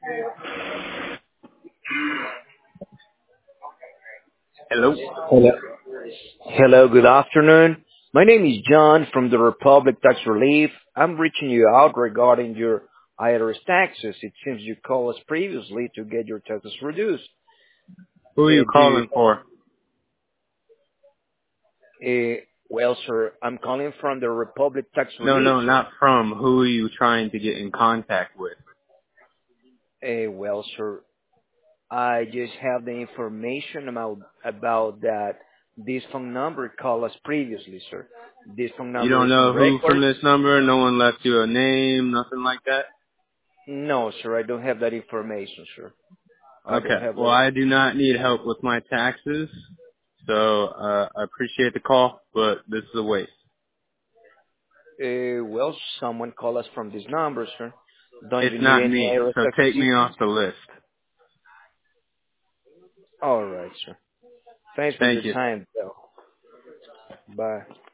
Hello. Hello. Hello, good afternoon. My name is John from the Republic Tax Relief. I'm reaching you out regarding your IRS taxes. It seems you called us previously to get your taxes reduced. Who are you Do you, calling for? well, sir, I'm calling from the Republic Tax No, Relief, no, sir. not from. Who are you trying to get in contact with? Well, sir, I just have the information about that. This phone number called us previously, sir. This phone You number don't is on know who from record. this number? No one left you a name, nothing like that? No, sir, I don't have that information, sir. I don't Okay. have Well, that. I do not need help with my taxes, so I appreciate the call, but this is a waste. Well, someone call us from this number, sir. Don't you It's need not any me, IRS so tax take me assistance? off the list. All right, sir. Thanks for your Thank you. time, though. Bye.